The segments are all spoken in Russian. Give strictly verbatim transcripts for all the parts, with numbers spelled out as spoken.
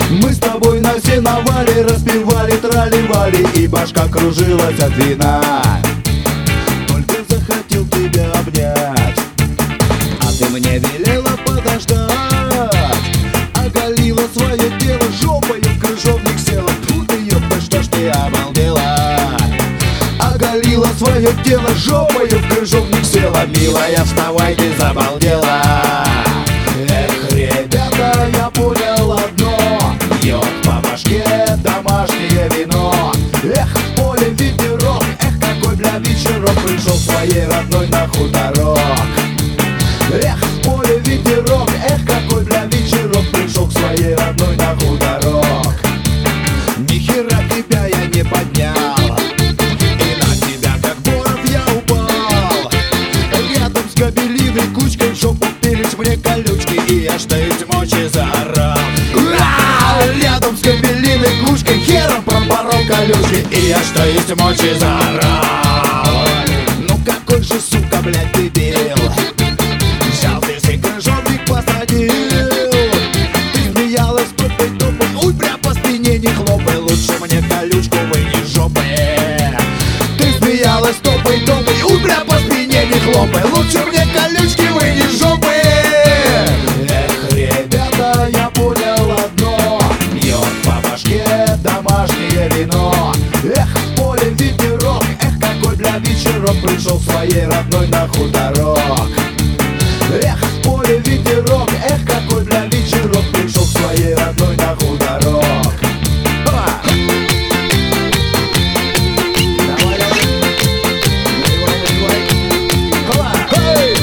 Мы с тобой на сеновале распевали трали-вали, и башка кружилась от вина. Только захотел тебя обнять, а ты мне велела подождать. Оголила свое тело, жопою в крыжовник села. Фу ты, ёпта, что ж ты обалдела. Оголила свое тело, жопою в крыжовник села. Милая, вставай, ты забалдела. Эх, ребята, я понял одно: бьет по башке домашнее вино. Эх, в поле ветерок, эх, какой бля вечерок пришел своей родной на хуторок. Эх, в поле ветерок, эх, какой бля вечерок пришел к своей родной на хуторок. Ни хера тебя я не поднял, и на тебя как боров я упал. Рядом с гобелиной кучкой в жопу впились мне колючки, и я что из мочи заорал. Рядом с гобелиной кучкой хером пропорол колючки, и я что из мочи заорал. Ну какой же, сука, блядь, дебил, взял ты си крыжовник посадил. Ты смеялась тупой тупой, уй, бля, по спине не хлопай, лучше мне колючку выни жопы. Ты смеялась тупой тупой, уй, бля, по спине не хлопай, лучше мне колючки выни жопы. Эх, ребята, я понял одно: бьет по башке домашнее вино. Эх, в поле ветерок, эх, какой бля вечерок пришел своей родной на хуторок. Эх, в поле ветерок, эх, какой бля вечерок пришел к своей родной на хуторок. Ха! Давай, давай. Наливай, наливай. Ха! Хей!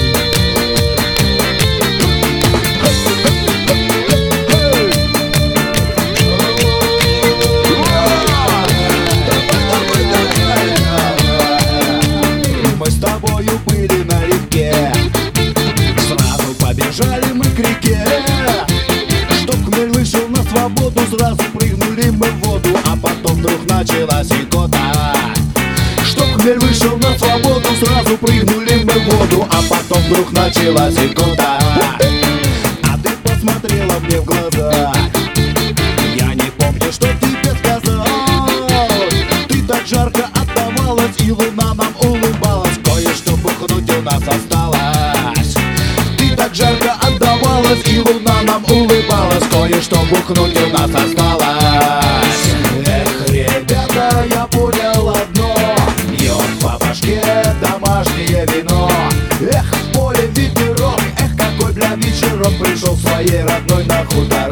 Мы с тобою были на реке, сразу побежали мы к реке. Чтоб хмель вышел на свободу, сразу прыгнули мы в воду, а потом вдруг началась икота. Чтоб хмель вышел на свободу, сразу прыгнули мы в воду, а потом вдруг началась икота. А ты посмотрела мне в глаза, я не помню, что тебе сказал. Ты так жарко отдавалась, и луна нам улыбалась, кое-что бухнуть у нас осталось. Ты так жарко отдавалась, и луна нам улыбалась, кое-что бухнуть у нас осталось. Эх, ребята, я понял одно: бьет по башке домашнее вино. Эх, в поле ветерок, эх, какой бля вечерок пришел своей родной на худо.